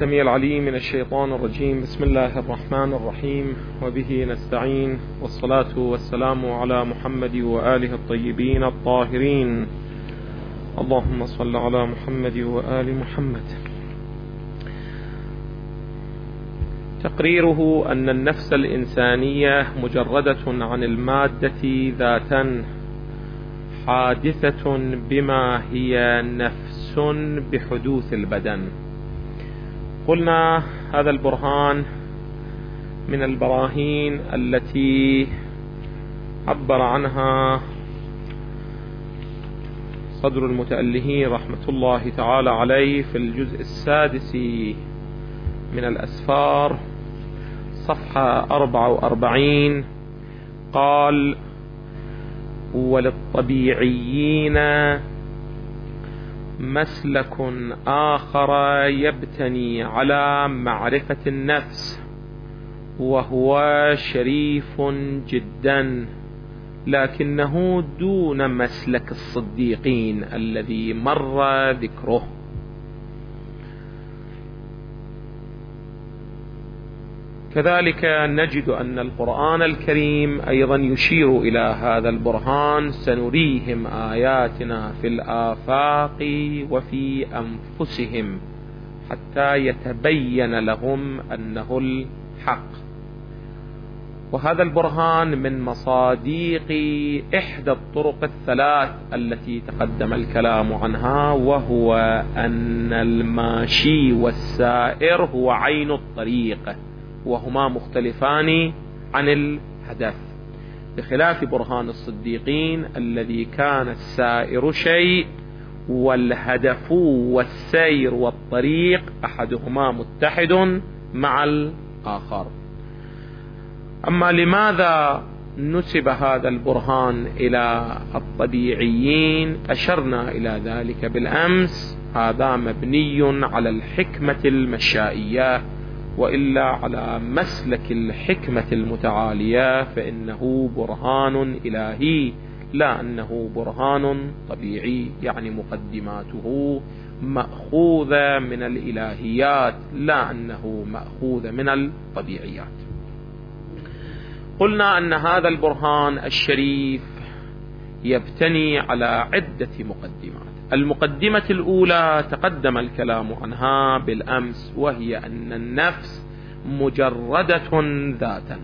السميع العليم من الشيطان الرجيم. بسم الله الرحمن الرحيم، وبه نستعين، والصلاة والسلام على محمد وآله الطيبين الطاهرين. اللهم صل على محمد وآل محمد. تقريره أن النفس الإنسانية مجردة عن المادة ذاتا، حادثة بما هي نفس بحدوث البدن. قلنا هذا البرهان من البراهين التي عبر عنها صدر المتألهين رحمة الله تعالى عليه في الجزء السادس من الأسفار صفحة 44. قال: وللطبيعيين مسلك آخر يبتني على معرفة النفس، وهو شريف جدا، لكنه دون مسلك الصديقين الذي مر ذكره. كذلك نجد أن القرآن الكريم أيضا يشير إلى هذا البرهان: سنريهم آياتنا في الآفاق وفي أنفسهم حتى يتبين لهم أنه الحق. وهذا البرهان من مصاديق إحدى الطرق الثلاث التي تقدم الكلام عنها، وهو أن الماشي والسائر هو عين الطريق، وهما مختلفان عن الهدف، بخلاف برهان الصديقين الذي كان السائر شيء والهدف والسير والطريق أحدهما متحد مع الآخر. أما لماذا نسب هذا البرهان إلى الطبيعيين؟ أشرنا إلى ذلك بالأمس. هذا مبني على الحكمة المشائية، وإلا على مسلك الحكمة المتعالية فإنه برهان إلهي، لا أنه برهان طبيعي، يعني مقدماته مأخوذة من الإلهيات لا أنه مأخوذة من الطبيعيات. قلنا أن هذا البرهان الشريف يبتني على عدة مقدمات. المقدمة الأولى تقدم الكلام عنها بالأمس، وهي أن النفس مجردة ذاتا.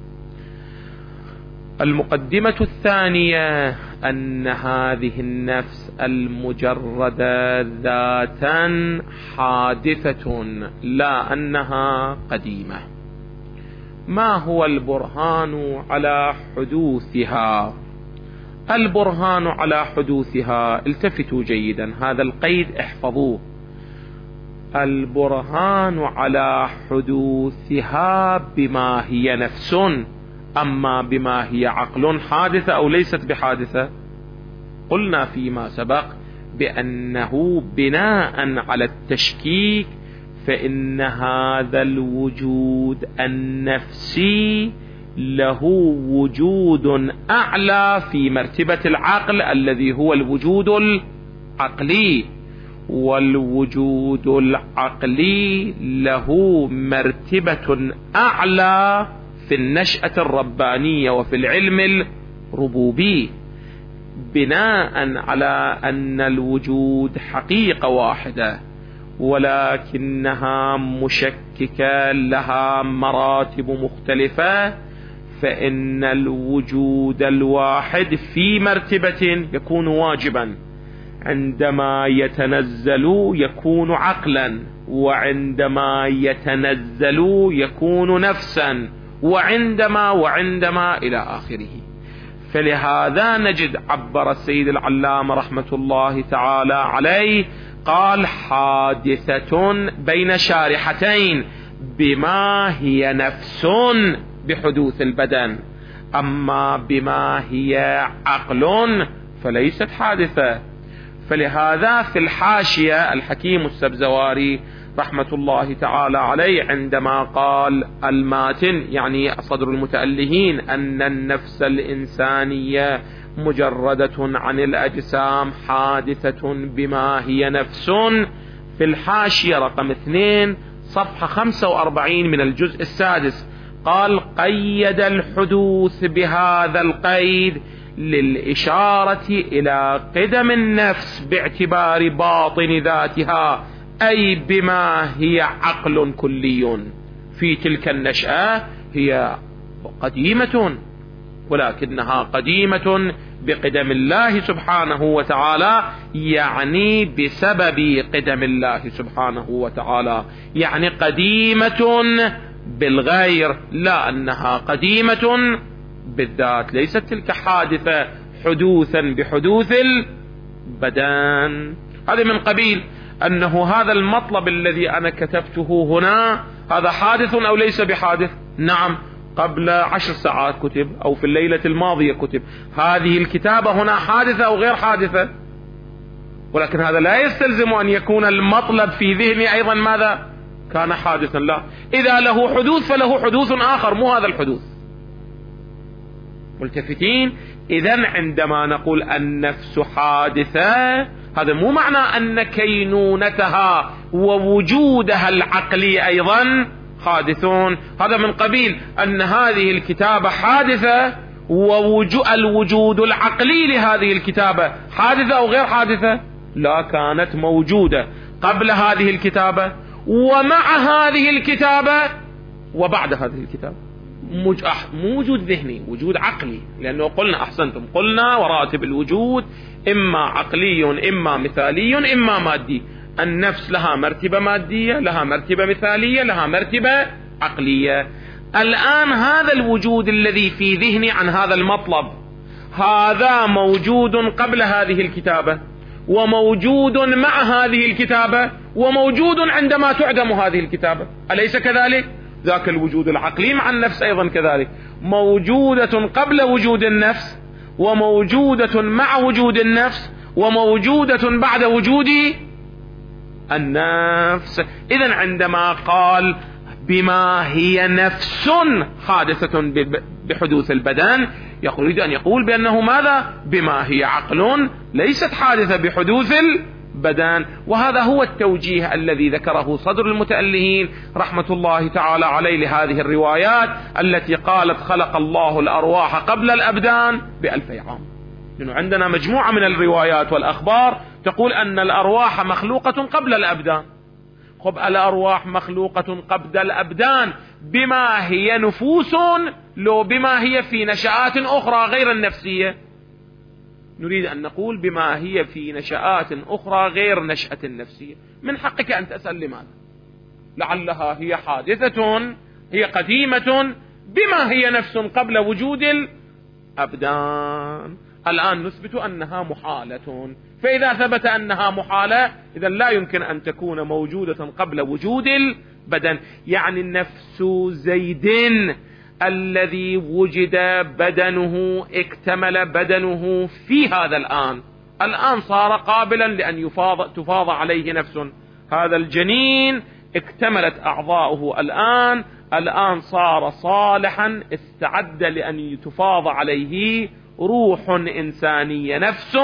المقدمة الثانية أن هذه النفس المجردة ذاتا حادثة، لا أنها قديمة. ما هو البرهان على حدوثها؟ البرهان على حدوثها، التفتوا جيدا، هذا القيد احفظوه. البرهان على حدوثها بما هي نفس، أما بما هي عقل حادثة أو ليست بحادثة. قلنا فيما سبق بأنه بناء على التشكيك، فإن هذا الوجود النفسي له وجود أعلى في مرتبة العقل الذي هو الوجود العقلي، والوجود العقلي له مرتبة أعلى في النشأة الربانية وفي العلم الربوبي، بناء على أن الوجود حقيقة واحدة ولكنها مشككة لها مراتب مختلفة. فإن الوجود الواحد في مرتبة يكون واجبا، عندما يتنزل يكون عقلا، وعندما يتنزل يكون نفسا، وعندما إلى آخره. فلهذا نجد عبر السيد العلامة رحمة الله تعالى عليه، قال: حادثة بين شارحتين بما هي نفس بحدوث البدن، أما بما هي عقل فليست حادثة. فلهذا في الحاشية الحكيم السبزواري رحمة الله تعالى عليه عندما قال الماتن، يعني صدر المتألهين، أن النفس الإنسانية مجردة عن الأجسام حادثة بما هي نفس، في الحاشية رقم 2 صفحة 45 من الجزء السادس، قال: قيد الحدوث بهذا القيد للإشارة إلى قدم النفس باعتبار باطن ذاتها، أي بما هي عقل كلي في تلك النشأة، هي قديمة، ولكنها قديمة بقدم الله سبحانه وتعالى، يعني بسبب قدم الله سبحانه وتعالى، يعني قديمة بالغير، لا أنها قديمة بالذات. ليست تلك حادثة حدوثا بحدوث البدن. هذا من قبيل أنه هذا المطلب الذي أنا كتبته هنا هذا حادث أو ليس بحادث؟ نعم، قبل 10 ساعات كتب، أو في الليلة الماضية كتب. هذه الكتابة هنا حادثة أو غير حادثة؟ ولكن هذا لا يستلزم أن يكون المطلب في ذهني أيضا ماذا؟ كان حادثا. لا، إذا له حدوث فله حدوث آخر، مو هذا الحدوث. ملتفتين؟ إذن عندما نقول النفس حادثة، هذا مو معنى أن كينونتها ووجودها العقلي أيضا حادثون. هذا من قبيل أن هذه الكتابة حادثة، والوجود العقلي لهذه الكتابة حادثة أو غير حادثة؟ لا، كانت موجودة قبل هذه الكتابة ومع هذه الكتابة وبعد هذه الكتابة. مو وجود ذهني، وجود عقلي، لأنه قلنا، أحسنتم، قلنا وراتب الوجود إما عقلي إما مثالي إما مادي. النفس لها مرتبة مادية، لها مرتبة مثالية، لها مرتبة عقلية. الآن هذا الوجود الذي في ذهني عن هذا المطلب، هذا موجود قبل هذه الكتابة، وموجود مع هذه الكتابة، وموجود عندما تعدم هذه الكتابة، أليس كذلك؟ ذاك الوجود العقلي مع النفس أيضا كذلك، موجودة قبل وجود النفس، وموجودة مع وجود النفس، وموجودة بعد وجود النفس. إذن عندما قال بما هي نفس حادثة بحدوث البدن، يريد أن يقول بأنه ماذا؟ بما هي عقل ليست حادثة بحدوث البدن. وهذا هو التوجيه الذي ذكره صدر المتألهين رحمة الله تعالى عليه لهذه الروايات التي قالت خلق الله الأرواح قبل الأبدان ب2000 عام. لأنه عندنا مجموعة من الروايات والأخبار تقول أن الأرواح مخلوقة قبل الأبدان. خب، الأرواح مخلوقة قبل الأبدان بما هي نفوس، لو بما هي في نشآت أخرى غير النفسية؟ نريد أن نقول بما هي في نشآت أخرى غير نشأة النفسية. من حقك أن تسأل لماذا؟ لعلها هي حادثة، هي قديمة بما هي نفس قبل وجود الأبدان. الآن نثبت أنها محالة، فإذا ثبت أنها محالة إذن لا يمكن أن تكون موجودة قبل وجود البدن. يعني النفس زيد الذي وجد بدنه، اكتمل بدنه في هذا الآن صار قابلا لأن تفاض عليه نفس. هذا الجنين اكتملت أعضاؤه الآن صار صالحا، استعد لأن تفاض عليه روح إنسانية، نفس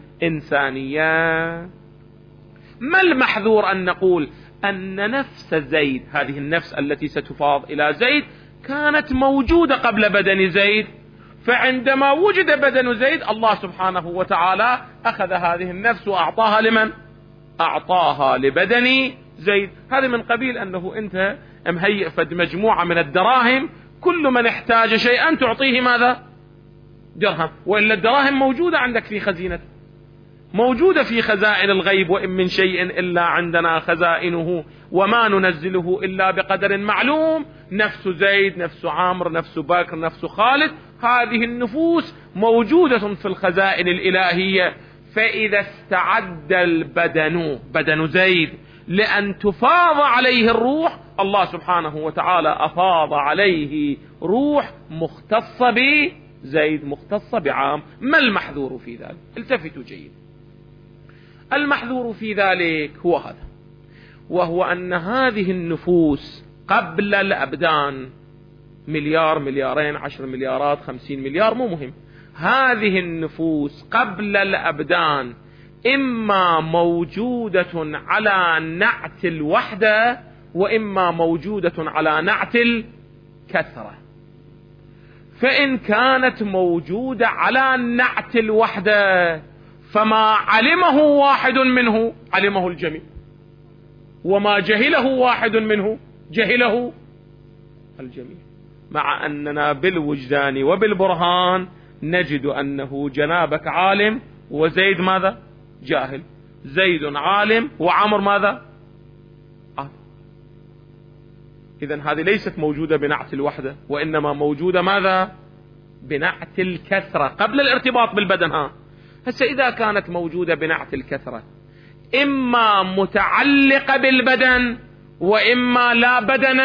إنسانية. ما المحذور أن نقول أن نفس زيد، هذه النفس التي ستفاض إلى زيد، كانت موجودة قبل بدن زيد، فعندما وجد بدن زيد الله سبحانه وتعالى أخذ هذه النفس وأعطاها لمن؟ أعطاها لبدن زيد. هذا من قبيل أنه أنت مهيئ فد مجموعة من الدراهم، كل من احتاج شيئا تعطيه ماذا؟ درهم، وإلا الدراهم موجودة عندك في خزينة، موجودة في خزائن الغيب، وإن من شيء إلا عندنا خزائنه وما ننزله إلا بقدر معلوم. نفس زيد، نفس عامر، نفس بكر، نفس خالد، هذه النفوس موجودة في الخزائن الإلهية. فإذا استعد البدن، بدن زيد، لأن تفاض عليه الروح، الله سبحانه وتعالى أفاض عليه روح مختصة بزيد، مختصة بعام. ما المحذور في ذلك؟ التفتوا جيد. المحذور في ذلك هو هذا، وهو أن هذه النفوس قبل الأبدان، مليار، مليارين، 10 مليارات، 50 مليار، مو مهم، هذه النفوس قبل الأبدان إما موجودة على نعت الوحدة، وإما موجودة على نعت الكثرة. فإن كانت موجودة على نعت الوحدة فما علمه واحد منه علمه الجميع، وما جهله واحد منه جهله الجميع، مع أننا بالوجدان وبالبرهان نجد أنه جنابك عالم وزيد ماذا؟ جاهل. زيد عالم وعمر ماذا؟ عالم. إذن هذه ليست موجودة بنعت الوحدة، وإنما موجودة ماذا؟ بنعت الكثرة قبل الارتباط بالبدن. هسه إذا كانت موجودة بنعت الكثرة إما متعلقة بالبدن وإما لا بدن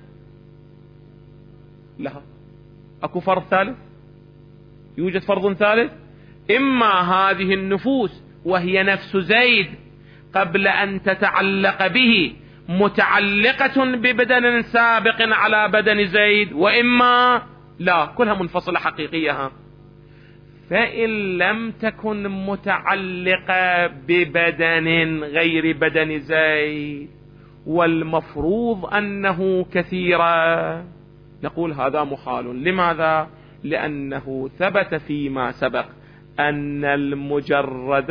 لها. أكو فرض ثالث؟ يوجد فرض ثالث؟ إما هذه النفوس وهي نفس زيد قبل أن تتعلق به متعلقة ببدن سابق على بدن زيد، وإما لا، كلها منفصلة حقيقية. فإن لم تكن متعلقة ببدن غير بدن زيد والمفروض أنه كثيرا، نقول هذا محال. لماذا؟ لأنه ثبت فيما سبق أن المجرد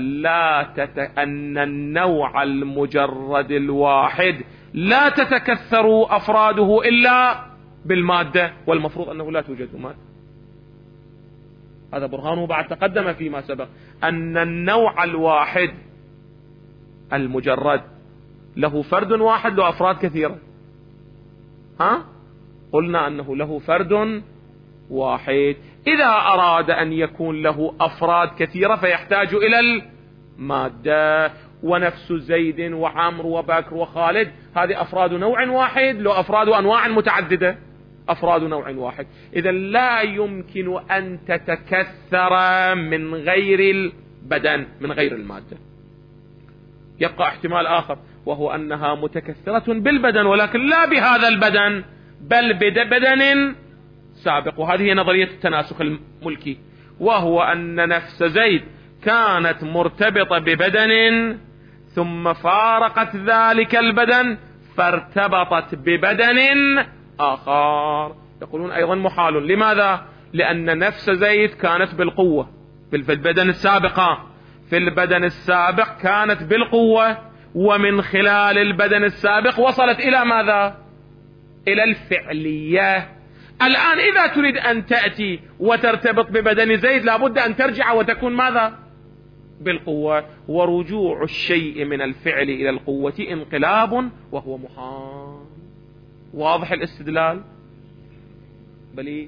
أن النوع المجرد الواحد لا تتكثر أفراده إلا بالمادة، والمفروض أنه لا توجد مادة. هذا برهانه بعد تقدم فيما سبق أن النوع الواحد المجرد له فرد واحد له أفراد كثيرة. قلنا أنه له فرد واحد. إذا أراد أن يكون له أفراد كثيرة فيحتاج إلى المادة. ونفس زيد وعمر وبكر وخالد هذه أفراد نوع واحد له أفراد أنواع متعددة، أفراد نوع واحد. إذا لا يمكن أن تتكثر من غير البدن، من غير المادة. يبقى احتمال آخر وهو أنها متكثرة بالبدن ولكن لا بهذا البدن بل ببدن سابق، وهذه هي نظرية التناسخ الملكي، وهو أن نفس زيد كانت مرتبطة ببدن ثم فارقت ذلك البدن فارتبطت ببدن آخر. يقولون أيضا محال. لماذا؟ لأن نفس زيد كانت بالقوة في البدن السابقة، في البدن السابق كانت بالقوة، ومن خلال البدن السابق وصلت إلى ماذا؟ إلى الفعلية. الآن إذا تريد أن تأتي وترتبط ببدن زيد لابد أن ترجع وتكون ماذا؟ بالقوة. ورجوع الشيء من الفعل إلى القوة انقلاب وهو محال. واضح الاستدلال؟ بلي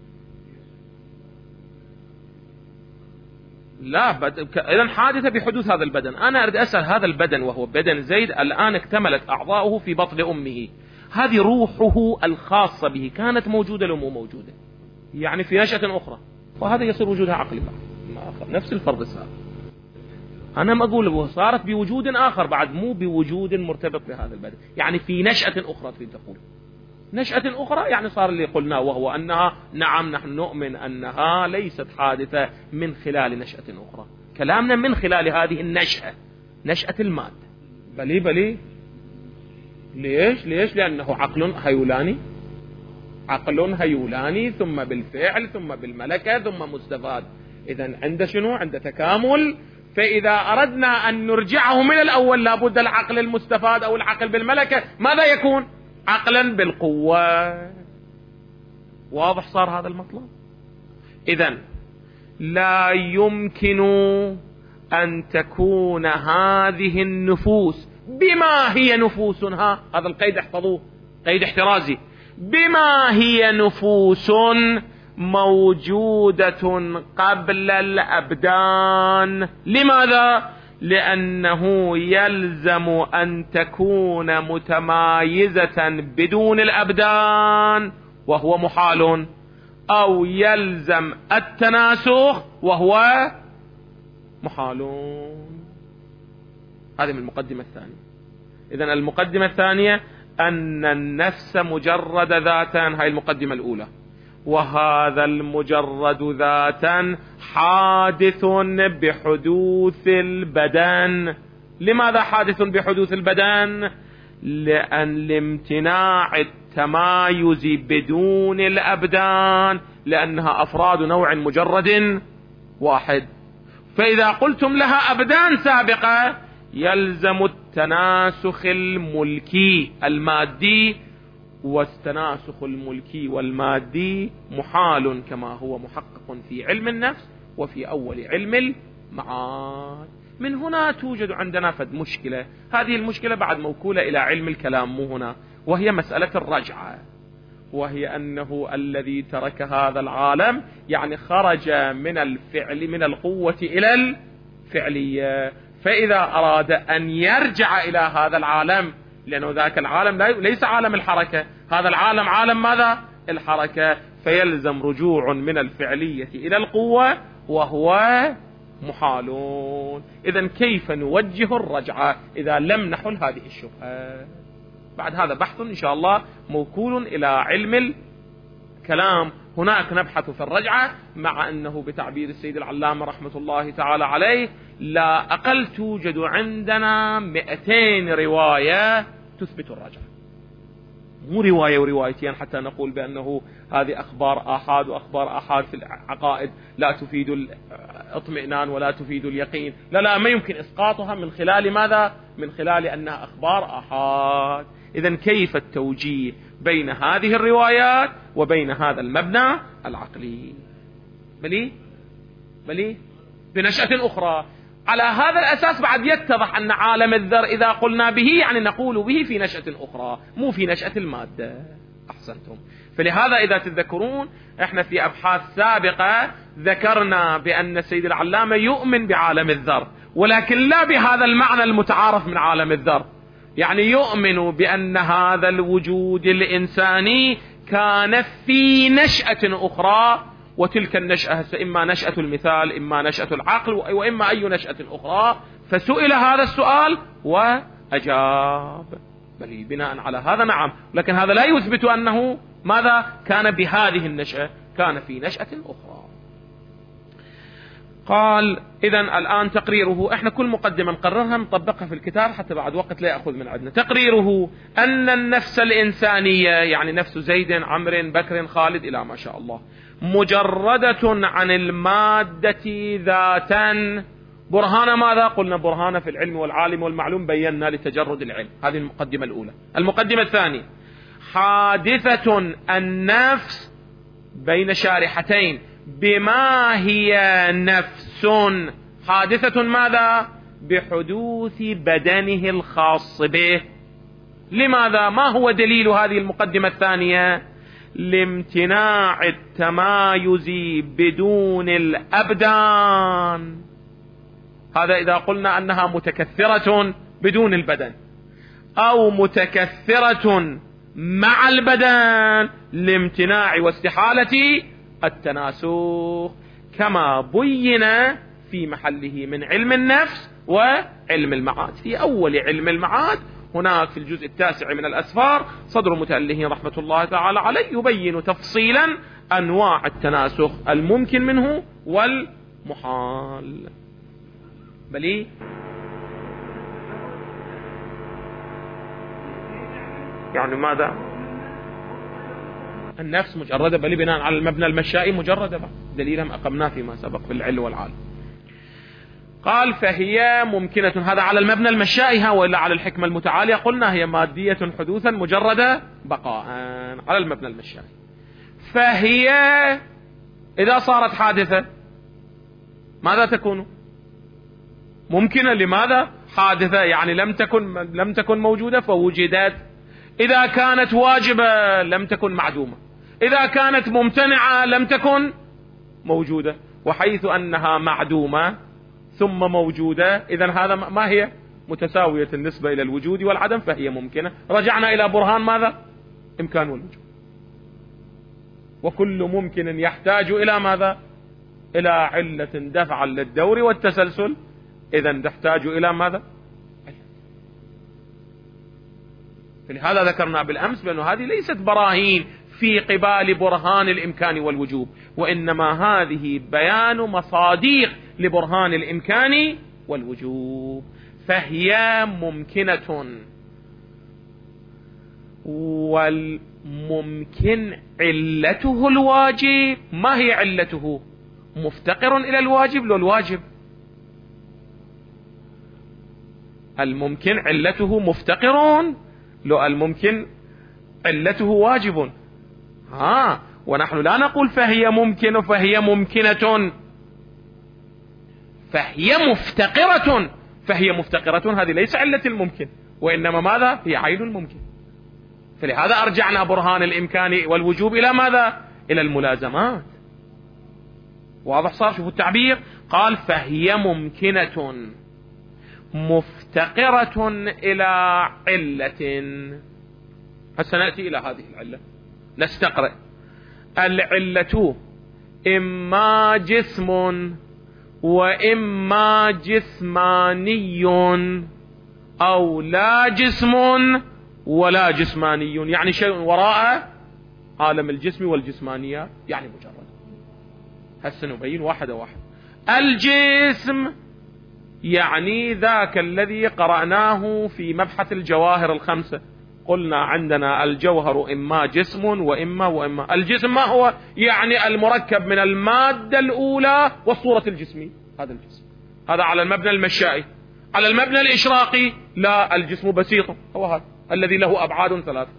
لا إذن حادثة بحدوث هذا البدن. أنا أريد أسأل هذا البدن وهو بدن زيد الآن اكتملت أعضاؤه في بطن أمه، هذه روحه الخاصة به كانت موجودة لو مو موجودة؟ يعني في نشأة أخرى، وهذا يصير وجودها عقلي آخر نفس الفرض السابق. أنا ما أقول صارت بوجود آخر بعد، مو بوجود مرتبط بهذا البدن، يعني في نشأة أخرى. تريد تقول نشأة أخرى يعني صار اللي قلناه، وهو أنها نعم نحن نؤمن أنها ليست حادثة من خلال نشأة أخرى. كلامنا من خلال هذه النشأة، نشأة المادة. بلي ليش؟ لأنه عقل هيولاني، عقل هيولاني ثم بالفعل ثم بالملكة ثم مستفاد. إذن عند شنو؟ عند تكامل. فإذا أردنا أن نرجعه من الأول لابد العقل المستفاد أو العقل بالملكة ماذا يكون؟ عقلا بالقوة. واضح صار هذا المطلب؟ إذن لا يمكن أن تكون هذه النفوس بما هي نفوسها، هذا القيد احفظوه، قيد احترازي، بما هي نفوس موجودة قبل الأبدان. لماذا؟ لأنه يلزم أن تكون متمايزة بدون الأبدان وهو محال، أو يلزم التناسخ وهو محال. هذه من المقدمة الثانية. إذن المقدمة الثانية أن النفس مجرد ذاتا، هاي المقدمة الأولى، وهذا المجرد ذاتا حادث بحدوث البدن. لماذا حادث بحدوث البدن؟ لامتناع التمايز بدون الأبدان، لأنها أفراد نوع مجرد واحد. فإذا قلتم لها أبدان سابقة يلزم التناسخ الملكي المادي، والتناسخ الملكي والمادي محال كما هو محقق في علم النفس وفي أول علم المعاد. من هنا توجد عندنا فد مشكلة، هذه المشكلة بعد موكولة إلى علم الكلام مو هنا، وهي مسألة الرجعة، وهي أنه الذي ترك هذا العالم يعني خرج من الفعل من القوة إلى الفعلية، فإذا أراد أن يرجع إلى هذا العالم، لأنه ذاك العالم ليس عالم الحركة، هذا العالم عالم ماذا؟ الحركة، فيلزم رجوع من الفعلية إلى القوة وهو محالون. إذن كيف نوجه الرجعة إذا لم نحل هذه الشبهة؟ بعد هذا بحث إن شاء الله موكول إلى علم الكلام، هناك نبحث في الرجعة، مع أنه بتعبير السيد العلامة رحمة الله تعالى عليه لا أقل توجد عندنا 200 رواية تثبت الرجعة، مو رواية وروايتين حتى نقول بأنه هذه أخبار آحاد، وأخبار آحاد في العقائد لا تفيد الاطمئنان ولا تفيد اليقين، لا ما يمكن إسقاطها من خلال ماذا؟ من خلال أنها أخبار آحاد. إذن كيف التوجيه بين هذه الروايات وبين هذا المبنى العقلي؟ بلي بنشأة أخرى. على هذا الأساس بعد يتضح أن عالم الذر إذا قلنا به يعني نقول به في نشأة أخرى، مو في نشأة المادة. أحسنتم. فلهذا إذا تذكرون احنا في أبحاث سابقة ذكرنا بأن السيد العلامة يؤمن بعالم الذر، ولكن لا بهذا المعنى المتعارف من عالم الذر، يعني يؤمن بأن هذا الوجود الإنساني كان في نشأة أخرى، وتلك النشأة إما نشأة المثال إما نشأة العقل وإما أي نشأة أخرى. فسئل هذا السؤال وأجاب بل بناء على هذا نعم، لكن هذا لا يثبت أنه ماذا كان بهذه النشأة، كان في نشأة أخرى. قال إذن الآن تقريره، احنا كل مقدمة نقررها نطبقها في الكتاب حتى بعد وقت لا يأخذ من عندنا. تقريره أن النفس الإنسانية يعني نفس زيد عمرو بكر خالد إلى ما شاء الله مجردة عن المادة ذاتا. برهان ماذا؟ قلنا برهان في العلم والعالم والمعلوم، بينا لتجرد العلم. هذه المقدمة الأولى. المقدمة الثانية حادثة النفس بين شارحتين، بما هي نفس حادثة ماذا؟ بحدوث بدنه الخاص به. لماذا؟ ما هو دليل هذه المقدمة الثانية؟ لامتناع التمايز بدون الأبدان. هذا إذا قلنا أنها متكثرة بدون البدن أو متكثرة مع البدن لامتناع واستحالة التناسخ، كما بين في محله من علم النفس وعلم المعاد. في أول علم المعاد هناك في الجزء 9 من الأسفار صدر متألهين رحمة الله تعالى عليه يبين تفصيلا أنواع التناسخ الممكن منه والمحال. بلي يعني ماذا؟ النفس مجردة بلي بناء على المبنى المشائي مجردة دليلا أقمناه فيما سبق في العلم والعالم. قال فهي ممكنة، هذا على المبنى المشائي، وإلا على الحكمة المتعالية قلنا هي مادية حدوثا مجردة بقاء على المبنى المشائي. فهي إذا صارت حادثة ماذا تكون؟ ممكنة. لماذا؟ حادثة يعني لم تكن موجودة فوجدت. إذا كانت واجبة لم تكن معدومة، إذا كانت ممتنعة لم تكن موجودة. وحيث أنها معدومة ثم موجودة إذن هذا ما هي متساوية النسبة إلى الوجود والعدم، فهي ممكنة. رجعنا إلى برهان ماذا؟ إمكان والوجود. وكل ممكن يحتاج إلى ماذا؟ إلى علة دفعا للدور والتسلسل، إذن تحتاج إلى ماذا؟ فلهذا ذكرنا بالأمس بأن هذه ليست براهين في قبال برهان الإمكان والوجوب، وإنما هذه بيان مصاديق لبرهان الإمكان والوجوب. فهي ممكنة والممكن علته الواجب. ما هي علته؟ مفتقر إلى الواجب لو الواجب؟ الممكن علته مفتقر لو الممكن علته واجب. ونحن لا نقول فهي ممكن فهي ممكنة، فهي مفتقرة. فهي مفتقرة هذه ليس علة الممكن، وإنما ماذا؟ هي عين الممكن. فلهذا أرجعنا برهان الإمكان والوجوب إلى ماذا؟ إلى الملازمات. واضح صار؟ شوفوا التعبير، قال فهي ممكنة مفتقرة إلى علة. هسه نأتي إلى هذه العلة نستقرأ. العلة إما جسم وإما جسماني أو لا جسم ولا جسماني، يعني شيء وراء عالم الجسم والجسمانية، يعني مجرد. هسه نبين واحدة واحدة. الجسم يعني ذاك الذي قرأناه في مبحث الجواهر الخمسة، قلنا عندنا الجوهر إما جسم وإما. الجسم ما هو؟ يعني المركب من المادة الأولى والصورة الجسمية. هذا الجسم، هذا على المبنى المشائي. على المبنى الإشراقي لا، الجسم بسيط، هو هذا الذي له أبعاد ثلاثة.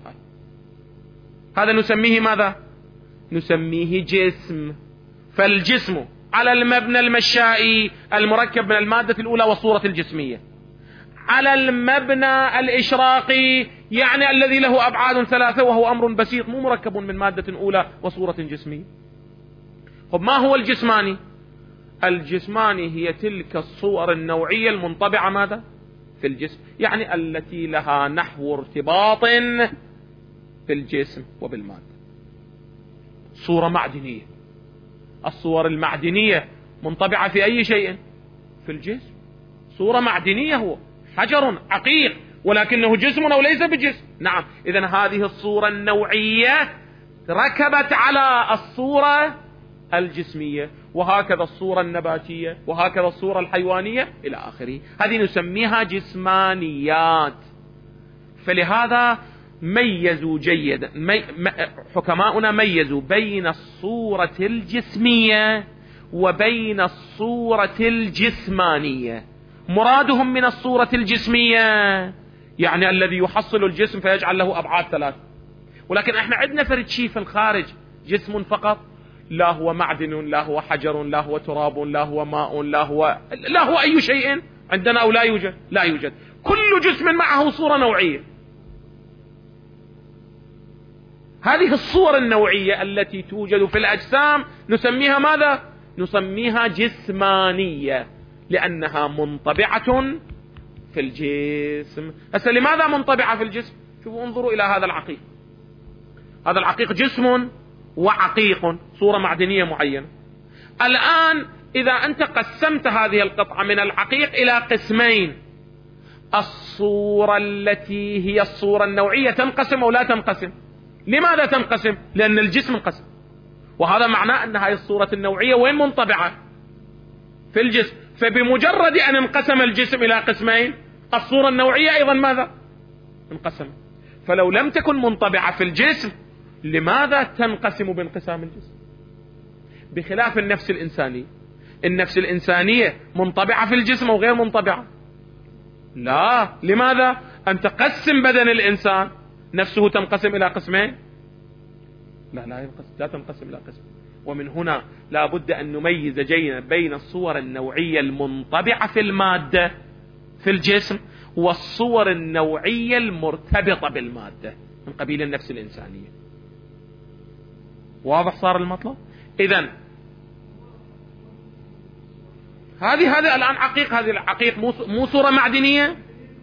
هذا نسميه ماذا؟ نسميه جسم. فالجسم على المبنى المشائي المركب من المادة الأولى والصورة الجسمية. على المبنى الإشراقي يعني الذي له أبعاد ثلاثة وهو أمر بسيط، مو مركب من مادة أولى وصورة جسمية. طب ما هو الجسماني؟ الجسماني هي تلك الصور النوعية المنطبعة ماذا؟ في الجسم، يعني التي لها نحو ارتباط في الجسم وبالمادة. صورة معدنية. الصور المعدنية منطبعة في أي شيء؟ في الجسم. صورة معدنية، هو حجر عقيق ولكنه جسم أو ليس بجسم. نعم، إذن هذه الصورة النوعية ركبت على الصورة الجسمية، وهكذا الصورة النباتية، وهكذا الصورة الحيوانية إلى آخره. هذه نسميها جسمانيات. فلهذا ميزوا جيدا، حكماؤنا ميزوا بين الصورة الجسمية وبين الصورة الجسمانية. مرادهم من الصورة الجسمية يعني الذي يحصل الجسم فيجعل له أبعاد ثلاث. ولكن احنا عندنا فرد شيء في الخارج، جسم فقط، لا هو معدن، لا هو حجر، لا هو تراب، لا هو ماء، لا هو أي شيء عندنا، أو لا يوجد. لا يوجد. كل جسم معه صورة نوعية. هذه الصور النوعية التي توجد في الأجسام نسميها ماذا؟ نسميها جسمانية، لأنها منطبعة في الجسم. هسه لماذا منطبعة في الجسم؟ شوفوا، انظروا إلى هذا العقيق. هذا العقيق جسم وعقيق، صورة معدنية معينة. الآن إذا أنت قسمت هذه القطعة من العقيق إلى قسمين، الصورة التي هي الصورة النوعية تنقسم أو لا تنقسم؟ لماذا تنقسم؟ لأن الجسم انقسم، وهذا معناه أن هذه الصورة النوعية وين منطبعة؟ في الجسم. فبمجرد أن انقسم الجسم إلى قسمين، الصورة النوعية أيضا ماذا؟ انقسم. فلو لم تكن منطبعة في الجسم لماذا تنقسم بانقسام الجسم؟ بخلاف النفس الإنسانية. النفس الإنسانية منطبعة في الجسم أو غير منطبعة؟ لا. لماذا؟ أن تقسم بدن الإنسان نفسه تنقسم إلى قسمين؟ لا تنقسم إلى قسم. ومن هنا لا بد أن نميز جيدا بين الصور النوعية المنطبعة في المادة في الجسم والصور النوعية المرتبطة بالمادة من قبيل النفس الإنسانية. واضح صار المطلب؟ إذن هذه الآن عقيق. هذه العقيق مو صورة معدنية.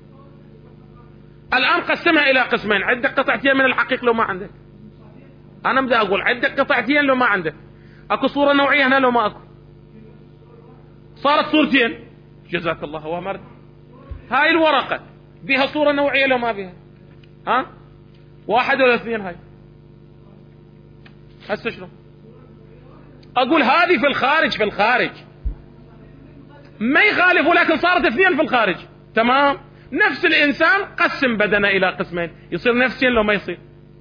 الآن قسمها إلى قسمين. عندك قطعتين من العقيق لو ما عندك؟ أنا بدي أقول عندك قطعتين لو ما عندك؟ أكو صورة نوعية هنا لو ما أكو؟ صارت صورتين. جزاك الله. هو مرد هاي الورقة بها صورة نوعية لو ما بها؟ واحد ولا اثنين؟ هاي هسه شنو أقول؟ هذه في الخارج ما يخالف، ولكن صارت اثنين في الخارج. تمام. نفس الإنسان قسم بدنه إلى قسمين، يصير نفسين لو ما يصير؟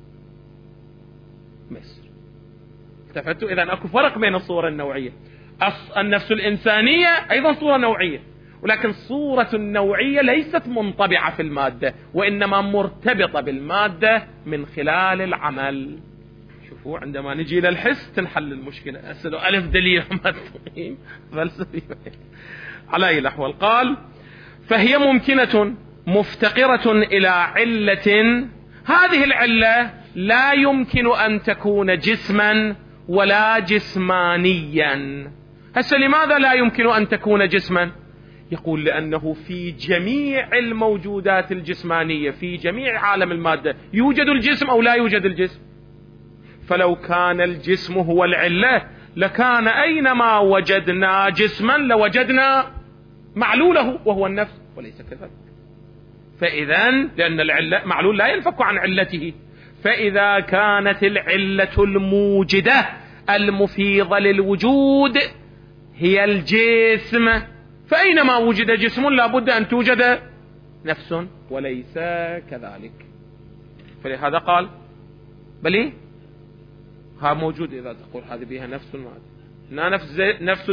ما يصير. التفتوا؟ إذن أكو فرق بين الصورة النوعية. النفس الإنسانية أيضا صورة نوعية، ولكن صورة النوعية ليست منطبعة في المادة، وإنما مرتبطة بالمادة من خلال العمل. شوفوا عندما نجي إلى الحس تنحل المشكلة. أسألوا ألف دليل فلسفي. على أي الأحوال قال فهي ممكنة مفتقرة إلى علة، هذه العلة لا يمكن أن تكون جسما ولا جسمانيا. هسه لماذا لا يمكن أن تكون جسما؟ يقول لأنه في جميع الموجودات الجسمانية في جميع عالم المادة يوجد الجسم أو لا يوجد الجسم. فلو كان الجسم هو العلة لكان أينما وجدنا جسما لوجدنا معلوله وهو النفس، وليس كذلك. فإذن لأن العلة معلول لا ينفك عن علته، فإذا كانت العلة الموجدة المفيضة للوجود هي الجسم، فأينما وجد جسم لابد أن توجد نفس، وليس كذلك. فلهذا قال بلي ها موجود. إذا تقول هذه بها نفس نفس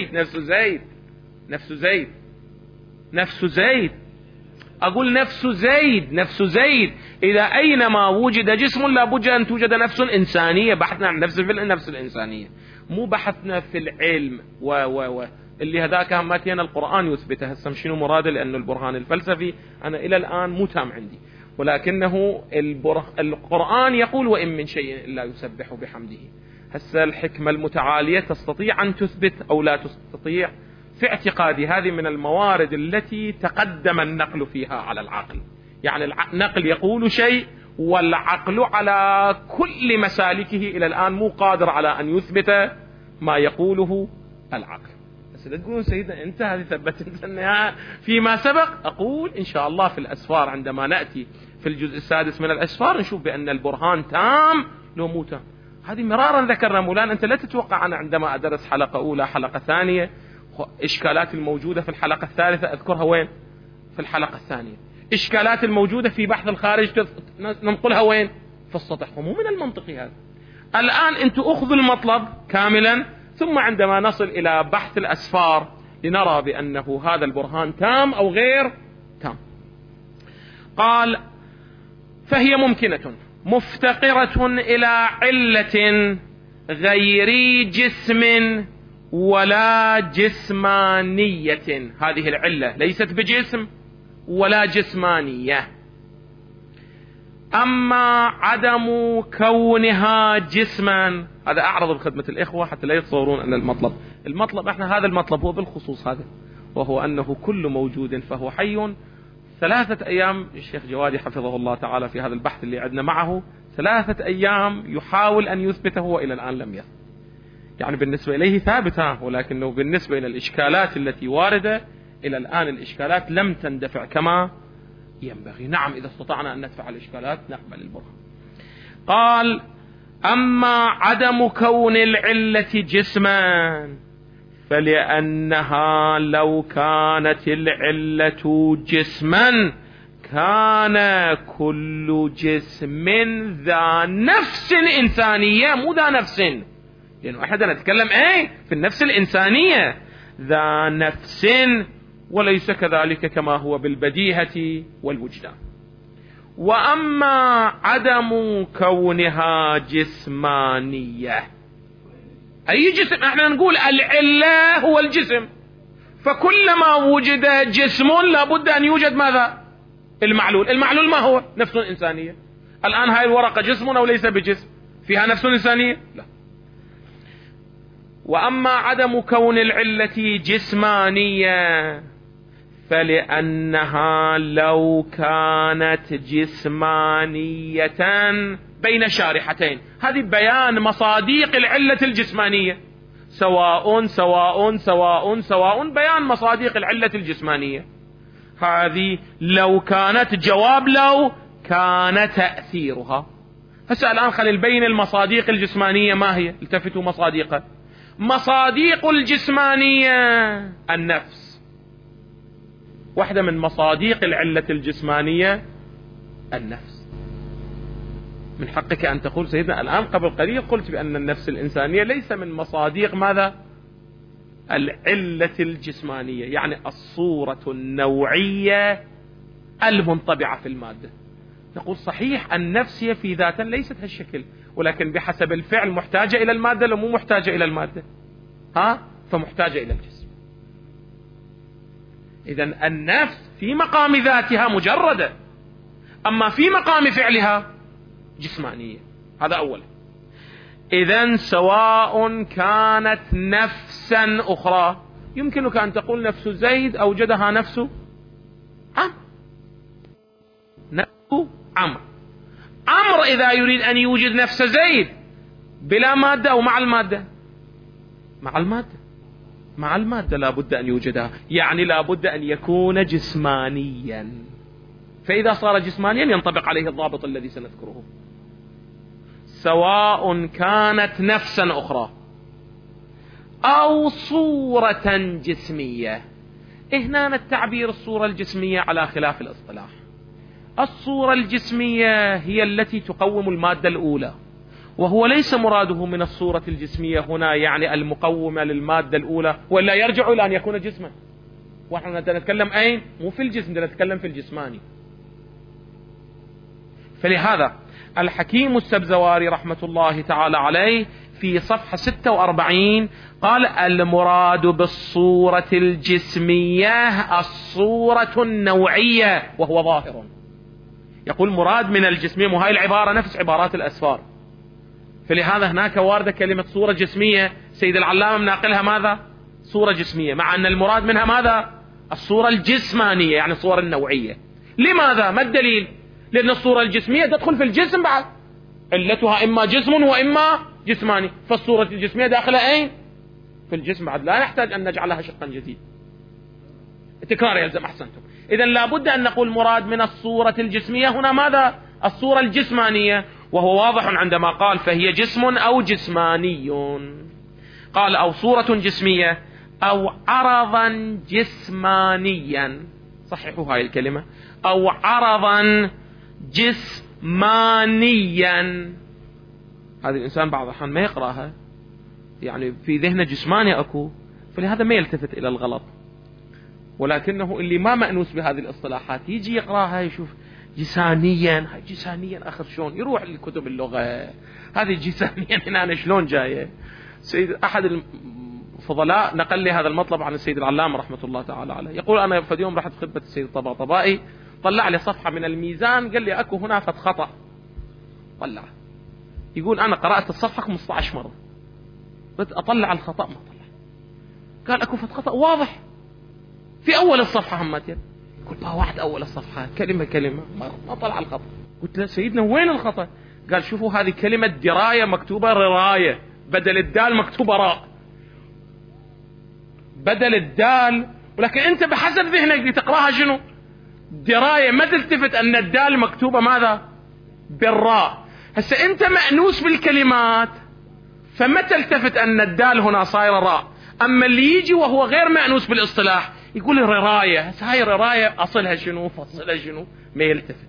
زيد أقول نفس زيد إذا أينما وجد جسم لابد أن توجد نفس إنسانية. بحثنا عن نفس في النفس الإنسانية، مو بحثنا في العلم اللي هذاك هماتين القرآن يثبته. هسه شنو مراده؟ لأنه البرهان الفلسفي أنا إلى الآن مو تام عندي، ولكنه القرآن يقول وإن من شيء إلا يسبح بحمده. هسه الحكمة المتعالية تستطيع أن تثبت أو لا تستطيع؟ في اعتقادي هذه من الموارد التي تقدم النقل فيها على العقل. يعني النقل يقول شيء والعقل على كل مسالكه إلى الآن مو قادر على أن يثبت ما يقوله العقل. بس لا تقولون سيدنا أنت هذه ثبتت أنها فيما سبق. أقول إن شاء الله في الأسفار عندما نأتي في الجزء السادس من الأسفار نشوف بأن البرهان تام لو مو تام. هذه مرارا ذكرنا مولانا. أنت لا تتوقع أنا عندما أدرس حلقة أولى حلقة ثانية إشكالات الموجودة في الحلقة الثالثة أذكرها وين؟ في الحلقة الثانية. إشكالات الموجودة في بحث الخارج ننقلها وين؟ في السطح. ومو من المنطقي هذا. الآن أنتم أخذوا المطلب كاملا، ثم عندما نصل إلى بحث الأسفار لنرى بأنه هذا البرهان تام أو غير تام. قال فهي ممكنة مفتقرة إلى علة غير جسم ولا جسمانية. هذه العلة ليست بجسم ولا جسمانية. أما عدم كونها جسما، هذا أعرض بخدمة الإخوة حتى لا يتصورون أن المطلب احنا هذا المطلب هو بالخصوص هذا، وهو أنه كل موجود فهو حي. 3 أيام الشيخ جوادي حفظه الله تعالى في هذا البحث اللي عندنا معه 3 أيام يحاول أن يثبته وإلى الآن لم يثبت. يعني بالنسبة إليه ثابتة، ولكنه بالنسبة إلى الإشكالات التي واردة إلى الآن الإشكالات لم تندفع كما ينبغي. نعم إذا استطعنا أن ندفع الإشكالات نقبل البرهان. قال أما عدم كون العلة جسما فلأنها لو كانت العلة جسما كان كل جسم ذا نفس إنسانية، مو ذا نفس، لأنه أحد نتكلم في النفس الإنسانية ذا نفس، وليس كذلك كما هو بالبديهة والوجدان. وأما عدم كونها جسمانية، أي جسم؟ احنا نقول العلة هو الجسم، فكلما وجد جسم لابد أن يوجد ماذا؟ المعلول. المعلول ما هو؟ نفس إنسانية. الآن هاي الورقة جسم أو ليس بجسم؟ فيها نفس إنسانية؟ لا. وأما عدم كون العلة جسمانية فلأنها لو كانت جسمانية بين شارحتين. هذه بيان مصاديق العلة الجسمانية، سواء بيان مصاديق العلة الجسمانية. هذه لو كانت جواب لو كان تأثيرها. هسه الآن خلي بين المصاديق الجسمانية ما هي؟ التفتوا مصاديقها. مصاديق الجسمانية النفس، واحدة من مصاديق العلة الجسمانية النفس. من حقك أن تقول سيدنا الآن قبل قليل قلت بأن النفس الإنسانية ليس من مصاديق ماذا؟ العلة الجسمانية، يعني الصورة النوعية المنطبعة في المادة. نقول صحيح النفس هي في ذاتها ليست هالشكل، ولكن بحسب الفعل محتاجة إلى المادة لو مو محتاجة إلى المادة؟ فمحتاجة إلى الجسم. إذن النفس في مقام ذاتها مجردة، أما في مقام فعلها جسمانية. هذا أولا. إذن سواء كانت نفسا أخرى، يمكنك أن تقول نفس زيد أوجدها نفس عمرو، نفس عمرو. عمرو إذا يريد أن يوجد نفس زيد بلا مادة أو مع المادة؟ مع المادة. مع المادة لا بد أن يوجدها، يعني لا بد أن يكون جسمانيا. فإذا صار جسمانيا ينطبق عليه الضابط الذي سنذكره. سواء كانت نفسا أخرى أو صورة جسمية. هنا التعبير الصورة الجسمية على خلاف الاصطلاح. الصورة الجسمية هي التي تقوم المادة الأولى، وهو ليس مراده من الصورة الجسمية هنا يعني المقومة للمادة الأولى، ولا يرجع إلى أن يكون جسما. ونحن نتكلم أين؟ مو في الجسم، نتكلم في الجسماني. فلهذا الحكيم السبزواري رحمة الله تعالى عليه في صفحة 46 قال: المراد بالصورة الجسمية الصورة النوعية، وهو ظاهر. يقول مراد من الجسمية، وهي العبارة نفس عبارات الأسفار. فلهذا هناك واردة كلمة صورة جسمية، سيد العلامة مناقلها ماذا؟ صورة جسمية، مع أن المراد منها ماذا؟ الصورة الجسمانية، يعني الصورة النوعية. لماذا؟ ما الدليل؟ لأن الصورة الجسمية تدخل في الجسم بعد، علتها إما جسم وإما جسماني، فالصورة الجسمية داخلة أين؟ في الجسم بعد، لا نحتاج أن نجعلها شقا جديد. تكرار يلزم. أحسنتم. إذن لابد أن نقول مراد من الصورة الجسمية هنا ماذا؟ الصورة الجسمانية، وهو واضح عندما قال فهي جسم أو جسماني. قال أو صورة جسمية أو عرضا جسمانيا. صححوا هاي الكلمة، أو عرضا جسمانيا. هذا الإنسان بعض الأحيان ما يقرأها، يعني في ذهنه جسماني أكو، فلهذا ما يلتفت إلى الغلط. ولكنه اللي ما مأنوس بهذه الاصطلاحات يجي يقرأها يشوف جسانيا. هاي جسانيا آخر شلون يروح لكتب اللغة، هذه جسانيا هنا شلون جاية؟ سيد أحد الفضلاء نقل لي هذا المطلب عن السيد العلامة رحمة الله تعالى عليه. يقول أنا في يوم رحت خطبة السيد الطباطبائي، طلع لي صفحة من الميزان، قال لي أكو هنا فت خطأ. طلع، يقول أنا قرأت الصفحة 15 مرة، بدأت أطلع الخطأ ما طلع. قال أكو فت خطأ واضح في أول الصفحة همتين. قلت واحد أول الصفحة كلمة كلمة ما طلع الخطأ. قلت له سيدنا وين الخطأ؟ قال شوفوا هذه كلمة دراية مكتوبة رراية، بدل الدال مكتوبة راء، بدل الدال. ولكن أنت بحسب ذهنك بتقراها شنو؟ دراية، ما تلتفت أن الدال مكتوبة ماذا؟ بالراء. هسه أنت مأنوس بالكلمات فما تلتفت أن الدال هنا صايرة راء. أما اللي يجي وهو غير مأنوس بالاصطلاح يقول رراية، هسه هاي رراية أصلها شنو؟ فصلها شنو؟ ما يلتفت.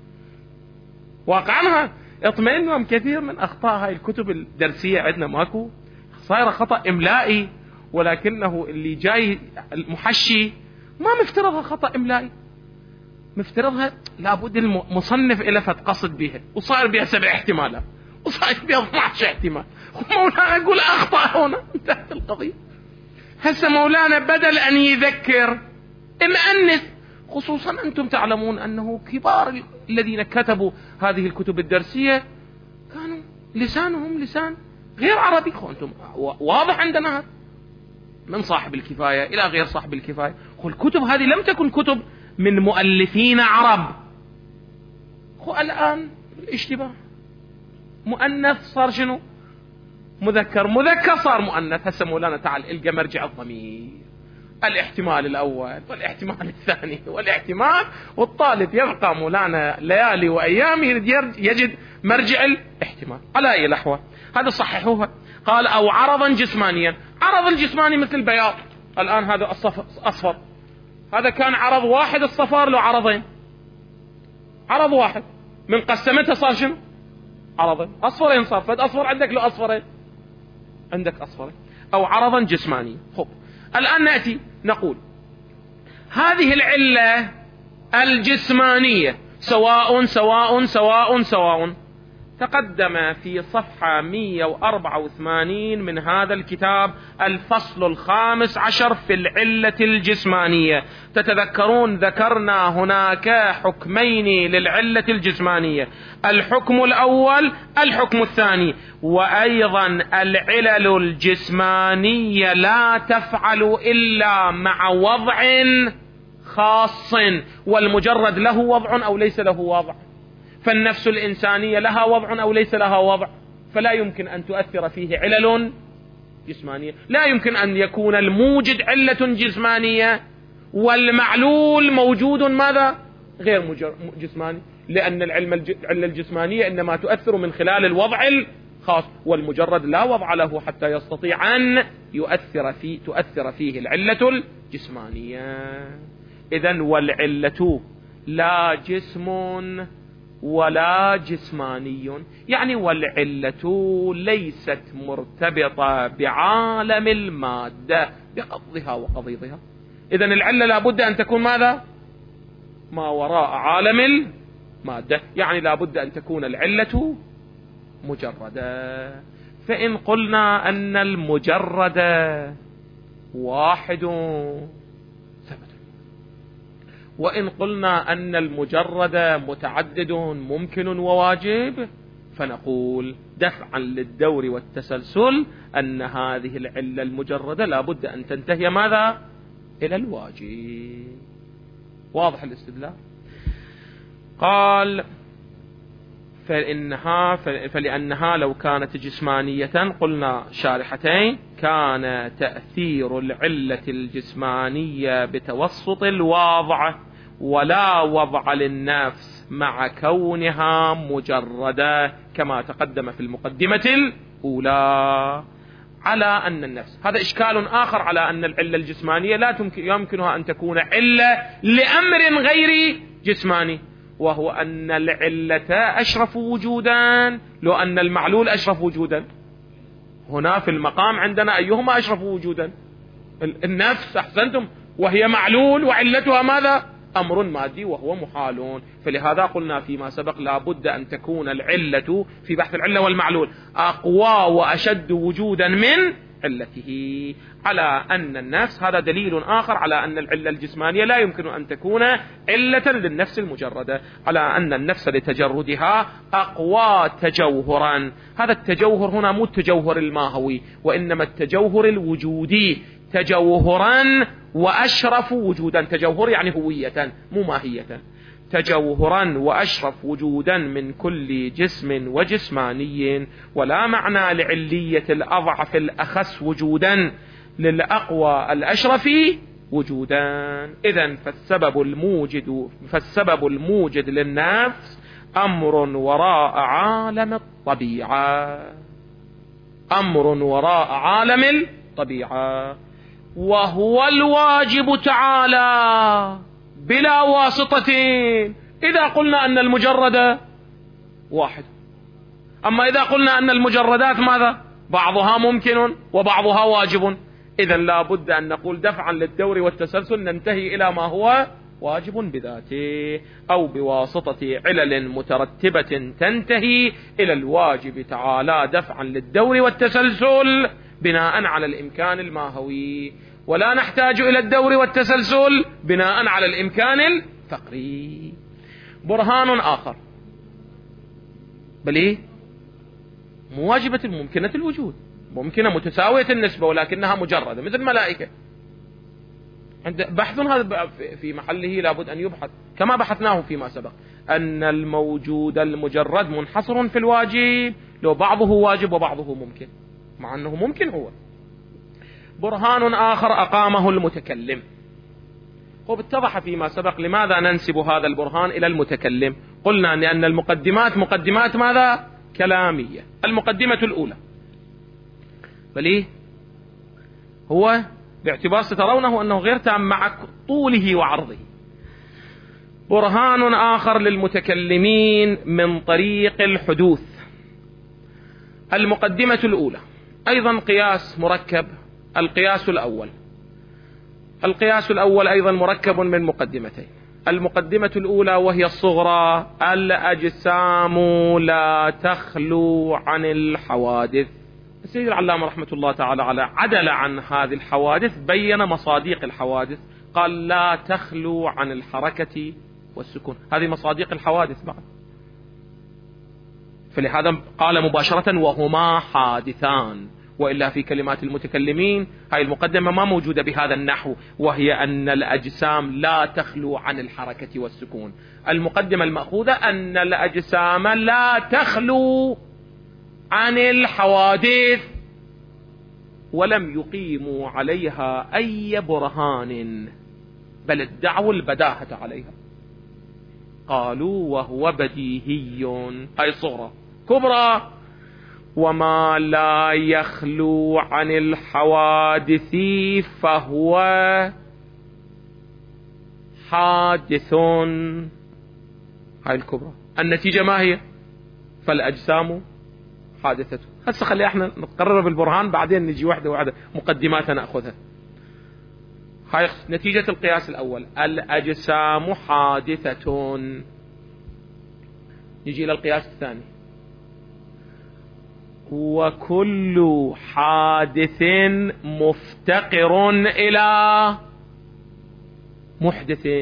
واقعا اطمئنوا كثير من أخطاء هاي الكتب الدرسية عندنا ماكو، صايرة خطأ إملائي، ولكنه اللي جاي المحشي ما مفترضها خطأ إملائي، مفترضها لابد المصنف إلى فتقصد بها، وصاير بها 7 احتمالات، وصاير بها 12 احتمال، ومولانا يقول أخطأ هنا، انتهت القضية. هسه مولانا بدل أن يذكر مؤنث، خصوصا أنتم تعلمون أنه كبار الذين كتبوا هذه الكتب الدرسية كانوا لسانهم لسان غير عربي. أنتم واضح عندنا هذا من صاحب الكفاية إلى غير صاحب الكفاية. الكتب هذه لم تكن كتب من مؤلفين عرب. الآن الاشتباه، مؤنث صار شنو؟ مذكر، مذكر صار مؤنث. هسه مولانا تعال القى مرجع الضمير، الاحتمال الأول والاحتمال الثاني والاحتمال، والطالب يبقى مولانا ليالي وأيام يجد مرجع الاحتمال. على أي الأحوال هذا صححوها. قال أو عرضا جسمانيا. عرض الجسماني مثل البياض، الآن هذا أصفر، هذا كان عرض واحد الصفار له عرضين، عرض واحد من قسمتها صار شنو؟ عرضين، أصفرين صار، فد أصفر عندك له أصفرين، عندك أصفرين أو عرضا جسمانيا. خب الآن نأتي نقول هذه العلة الجسمانية سواء سواء سواء سواء تقدم في صفحة 184 من هذا الكتاب الفصل 15 في العلة الجسمانية. تتذكرون ذكرنا هناك حكمين للعلة الجسمانية، الحكم الأول الحكم الثاني. وأيضا العلل الجسمانية لا تفعل إلا مع وضع خاص، والمجرد له وضع أو ليس له وضع، فالنفس الإنسانية لها وضع أو ليس لها وضع، فلا يمكن أن تؤثر فيه علل جسمانية. لا يمكن أن يكون الموجد علة جسمانية والمعلول موجود ماذا؟ غير جسماني، لأن العلة الجسمانية إنما تؤثر من خلال الوضع الخاص، والمجرد لا وضع له حتى يستطيع أن تؤثر فيه العلة الجسمانية. إذن والعلة لا جسم ولا جسماني، يعني والعلة ليست مرتبطة بعالم المادة بقبضها وقضيضها. إذن العلة لابد أن تكون ماذا؟ ما وراء عالم المادة، يعني لابد أن تكون العلة مجردة. فإن قلنا أن المجرد واحد ثبت، وإن قلنا أن المجرد متعدد ممكن وواجب، فنقول دفعا للدور والتسلسل أن هذه العلة المجردة لابد أن تنتهي ماذا؟ إلى الواجب. واضح الاستدلال؟ قال فلأنها لو كانت جسمانية قلنا شارحتين كان تأثير العلة الجسمانية بتوسط الواضع، ولا وضع للنفس مع كونها مجردة كما تقدم في المقدمة الأولى. على أن النفس، هذا إشكال آخر على أن العلة الجسمانية لا يمكنها أن تكون علة لأمر غير جسماني، وهو أن العلة أشرف وجودا لو أن المعلول أشرف وجودا. هنا في المقام عندنا أيهما أشرف وجودا؟ النفس، أحسنتم، وهي معلول وعلتها ماذا؟ أمر مادي وهو محال. فلهذا قلنا فيما سبق لا بد أن تكون العلة في بحث العلة والمعلول أقوى وأشد وجودا من علته. على أن النفس، هذا دليل آخر على أن العلة الجسمانية لا يمكن أن تكون علة للنفس المجردة، على أن النفس لتجردها أقوى تجوهرا. هذا التجوهر هنا مو التجوهر الماهوي، وإنما التجوهر الوجودي، تجوهرا وأشرف وجودا. تجوهر يعني هوية مو ماهية. تجوهرا وأشرف وجودا من كل جسم وجسماني، ولا معنى لعلية الأضعف الأخس وجودا للأقوى الأشرف وجودا. إذن فالسبب الموجد للنفس أمر وراء عالم الطبيعة، أمر وراء عالم الطبيعة، وهو الواجب تعالى بلا واسطة. إذا قلنا أن المجرد واحد، أما إذا قلنا أن المجردات ماذا؟ بعضها ممكن وبعضها واجب، إذن لا بد أن نقول دفعا للدور والتسلسل ننتهي إلى ما هو واجب بذاته أو بواسطة علل مترتبة تنتهي إلى الواجب تعالى دفعا للدور والتسلسل بناء على الإمكان الماهوي، ولا نحتاج إلى الدور والتسلسل بناء على الإمكان الفقري. برهان آخر، بل مواجبة الممكنة الوجود، ممكنة متساوية النسبة ولكنها مجردة مثل الملائكة. عند بحث هذا في محله لابد أن يبحث كما بحثناه فيما سبق، أن الموجود المجرد منحصر في الواجب، لو بعضه واجب وبعضه ممكن، مع أنه ممكن هو. برهان آخر أقامه المتكلم. اتضح فيما سبق لماذا ننسب هذا البرهان إلى المتكلم. قلنا لأن المقدمات مقدمات ماذا؟ كلامية. المقدمة الأولى بل هو باعتبار سترونه أنه غير تام مع طوله وعرضه. برهان آخر للمتكلمين من طريق الحدوث. المقدمة الأولى أيضا قياس مركب. القياس الأول أيضا مركب من مقدمتين. المقدمة الأولى وهي الصغرى: الأجسام لا تخلو عن الحوادث. السيد العلامة رحمة الله تعالى على عدل عن هذه الحوادث، بين مصاديق الحوادث، قال لا تخلو عن الحركة والسكون. هذه مصاديق الحوادث بعد، فلهذا قال مباشرة وهما حادثان، وإلا في كلمات المتكلمين هاي المقدمة ما موجودة بهذا النحو، وهي أن الأجسام لا تخلو عن الحركة والسكون. المقدمة المأخوذة أن الأجسام لا تخلو عن الحوادث، ولم يقيموا عليها أي برهان، بل ادعوا البداهة عليها. قالوا وهو بديهي، أي صغرى. كبرى: وما لا يخلو عن الحوادث فهو حادث. هاي الكبرى. النتيجة ما هي؟ فالأجسام حادثة. هسه خلي احنا نقرر بالبرهان، بعدين نجي واحدة واحدة مقدمات نأخذها. هاي نتيجة القياس الأول: الأجسام حادثة. نجي إلى القياس الثاني: وكل حادث مفتقر إلى محدث.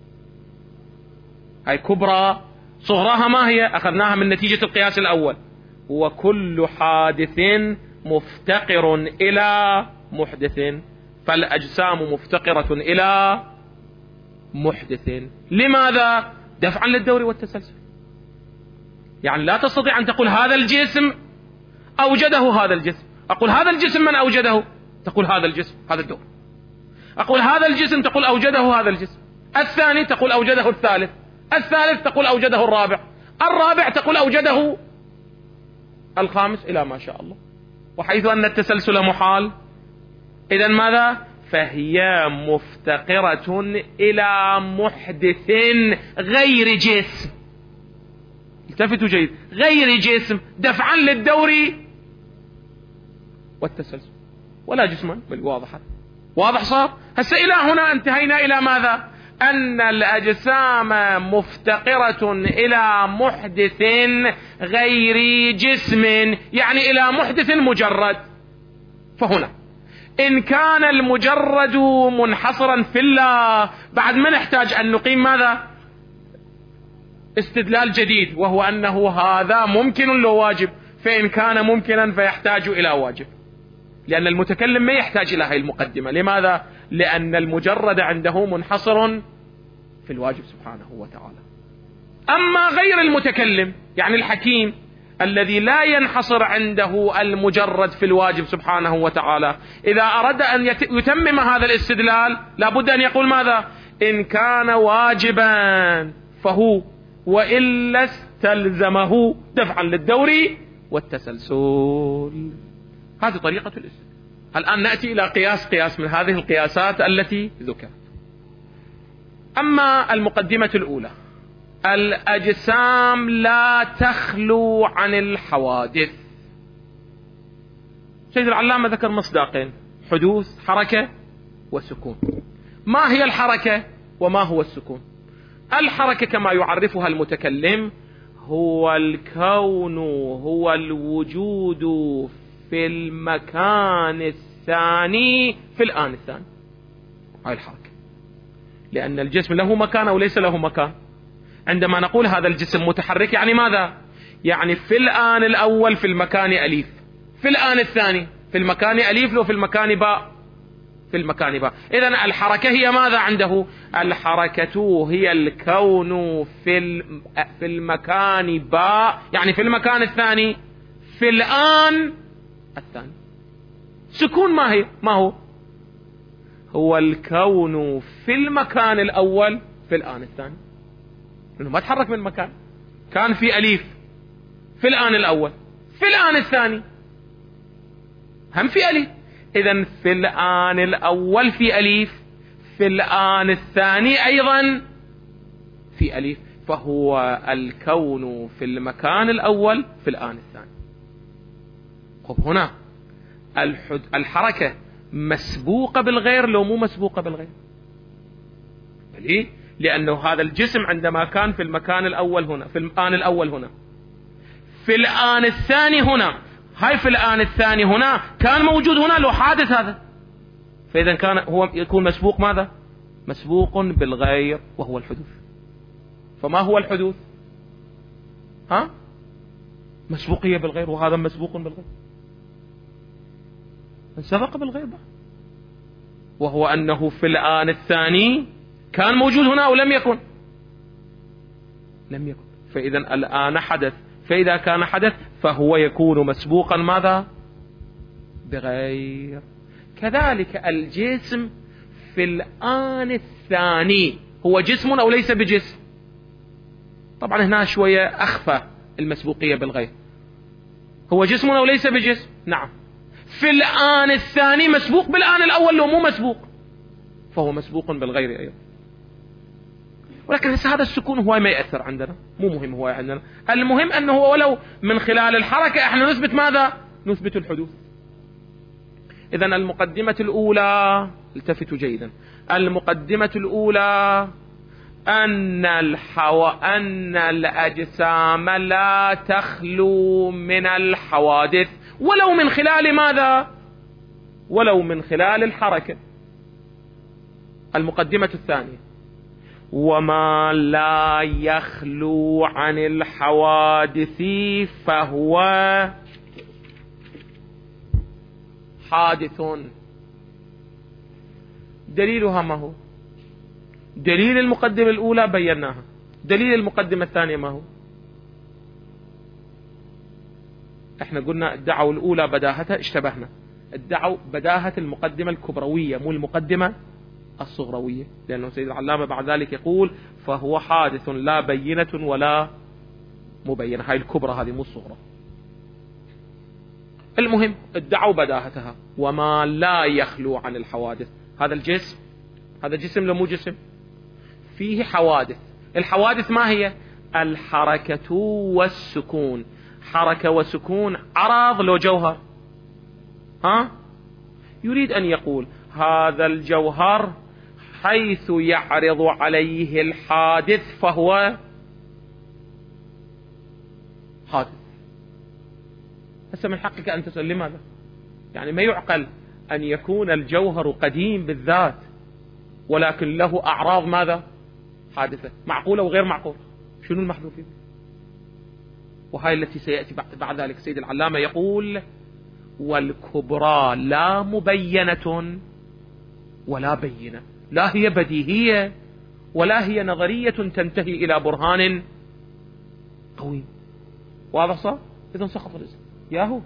هاي كبرى. صغراها ما هي؟ أخذناها من نتيجة القياس الأول: وكل حادث مفتقر إلى محدث، فالأجسام مفتقرة إلى محدث. لماذا؟ دفعا للدور والتسلسل. يعني لا تستطيع أن تقول هذا الجسم أوجده هذا الجسم. أقول هذا الجسم من أوجده؟ تقول هذا الجسم، هذا الدور. أقول هذا الجسم، تقول أوجده هذا الجسم. الثاني تقول أوجده الثالث. الثالث تقول أوجده الرابع. الرابع تقول أوجده الخامس، إلى ما شاء الله. وحيث أن التسلسل محال، إذن ماذا؟ فهي مفتقرة إلى محدث غير جسم. التفتوا جيد: غير جسم، دفعا للدور والتسلسل، ولا جسما بل واضحة. واضح صار؟ هسه إلى هنا انتهينا إلى ماذا؟ أن الأجسام مفتقرة إلى محدث غير جسم، يعني إلى محدث مجرد. فهنا إن كان المجرد منحصرا في الله، بعد ما نحتاج أن نقيم ماذا؟ استدلال جديد، وهو أنه هذا ممكن لو واجب. فإن كان ممكنا فيحتاج إلى واجب، لأن المتكلم ما يحتاج إلى هذه المقدمة. لماذا؟ لأن المجرد عنده منحصر في الواجب سبحانه وتعالى. أما غير المتكلم، يعني الحكيم الذي لا ينحصر عنده المجرد في الواجب سبحانه وتعالى، إذا أراد أن يتمم هذا الاستدلال لابد أن يقول ماذا؟ إن كان واجبا فهو، وإلا استلزمه، دفعا للدور والتسلسل. هذه طريقة الاستدلال. الآن نأتي إلى قياس من هذه القياسات التي ذكرت. أما المقدمة الأولى: الأجسام لا تخلو عن الحوادث. سيد العلامة ذكر مصداقين: حدوث، حركة وسكون. ما هي الحركة وما هو السكون؟ الحركة كما يعرفها المتكلم هو الكون، هو الوجود في المكان الثاني في الآن الثاني. هاي الحركة. لأن الجسم له مكان أو ليس له مكان. عندما نقول هذا الجسم متحرك يعني ماذا؟ يعني في الآن الأول في المكان أليف، في الآن الثاني في المكان أليف، لو في المكان باء، في المكان باء. إذن الحركة هي ماذا عنده؟ الحركة هي الكون في المكان باء، يعني في المكان الثاني في الآن الثاني. سكون ما هو؟ هو الكون في المكان الأول في الآن الثاني، لأنه ما تحرك من مكان. كان في أليف في الآن الأول، في الآن الثاني هم في أليف. إذن في الآن الأول في أليف، في الآن الثاني أيضا في أليف، فهو الكون في المكان الأول في الآن الثاني. خب هنا الحركة مسبوقة بالغير لو مو مسبوقة بالغير؟ ليه؟ لأنه هذا الجسم عندما كان في المكان الأول هنا، في الآن الأول هنا، في الآن الثاني هنا، هاي في الآن الثاني هنا كان موجود هنا لو حادث هذا، فإذا كان هو يكون مسبوق ماذا؟ مسبوق بالغير وهو الحدوث. فما هو الحدوث؟ مسبوقية بالغير، وهذا مسبوق بالغير، سبق بالغير بقى. وهو أنه في الآن الثاني كان موجود هنا أو لم يكن؟ لم يكن، فإذا الآن حدث، فإذا كان حدث فهو يكون مسبوقا ماذا؟ بغير. كذلك الجسم في الآن الثاني هو جسم أو ليس بجسم؟ طبعا هنا شوية أخفى المسبوقية بالغير. هو جسم أو ليس بجسم؟ نعم. في الآن الثاني مسبوق بالآن الأول لو مو مسبوق، فهو مسبوق بالغير أيضا. ولكن هذا السكون هو ما يأثر عندنا، مو مهم هو عندنا، المهم أنه ولو من خلال الحركة احنا نثبت ماذا؟ نثبت الحدوث. إذن المقدمة الأولى، التفتوا جيدا، المقدمة الأولى أن الأجسام لا تخلو من الحوادث ولو من خلال ماذا؟ ولو من خلال الحركة. المقدمة الثانية: وما لا يخلو عن الحوادث فهو حادث. دليلها ما هو؟ دليل المقدمة الأولى بيناها، دليل المقدمة الثانية ما هو؟ احنا قلنا ادعوا الأولى بداهتها، اشتبهنا، ادعوا بداهة المقدمة الكبروية مو المقدمة الصغروية، لأنه سيد العلامة بعد ذلك يقول فهو حادث لا بينة ولا مبينة، هاي الكبرى هذه مو الصغرى. المهم ادعوا بداهتها، وما لا يخلو عن الحوادث. هذا الجسم، هذا جسم لو مو جسم؟ فيه حوادث. الحوادث ما هي؟ الحركة والسكون. حركة وسكون عرض لو جوهر. يريد أن يقول هذا الجوهر حيث يعرض عليه الحادث فهو حادث. هسه من حقك أن تسأل لماذا؟ يعني ما يعقل أن يكون الجوهر قديم بالذات ولكن له أعراض ماذا؟ حادثة. معقولة وغير معقول؟ شنو المحذوف فيه؟ وهاي التي سيأتي بعد ذلك سيد العلامة يقول والكبرى لا مبينة ولا بينة، لا هي بديهية ولا هي نظرية تنتهي إلى برهان قوي. واضح صار؟ إذن سقط الاسم. ياهو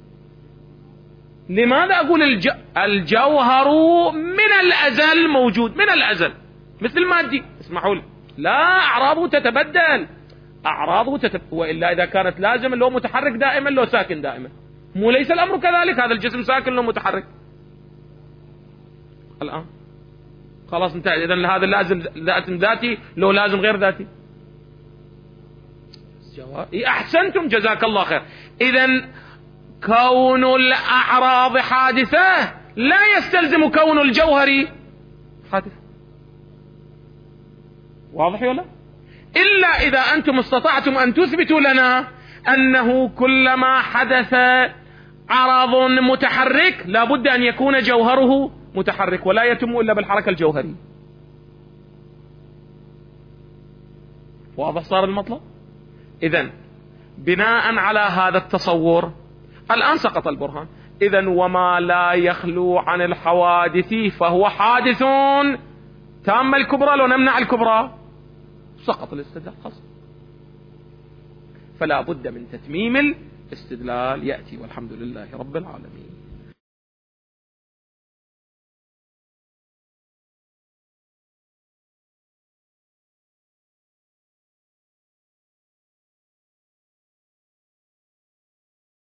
لماذا أقول الجوهر من الأزل موجود، من الأزل مثل المادي؟ اسمحوا لي، لا أعراضه تتبدل، وإلا إذا كانت لازم لو متحرك دائما لو ساكن دائما، مو ليس الأمر كذلك، هذا الجسم ساكن لو متحرك. الآن خلاص انتهى. إذن هذا لازم ذاتي لو لازم غير ذاتي. أحسنتم جزاك الله خير. إذن كون الأعراض حادثة لا يستلزم كون الجوهر حادث. واضح ولا؟ إلا إذا أنتم استطعتم أن تثبتوا لنا أنه كلما حدث عرض متحرك لابد أن يكون جوهره متحرك، ولا يتم إلا بالحركة الجوهرية. واضح صار المطلب؟ إذن بناء على هذا التصور الآن سقط البرهان. إذن وما لا يخلو عن الحوادث فهو حادث تام الكبرى لو نمنع الكبرى سقط الاستدلال خاص. فلا بد من تتميم الاستدلال يأتي، والحمد لله رب العالمين.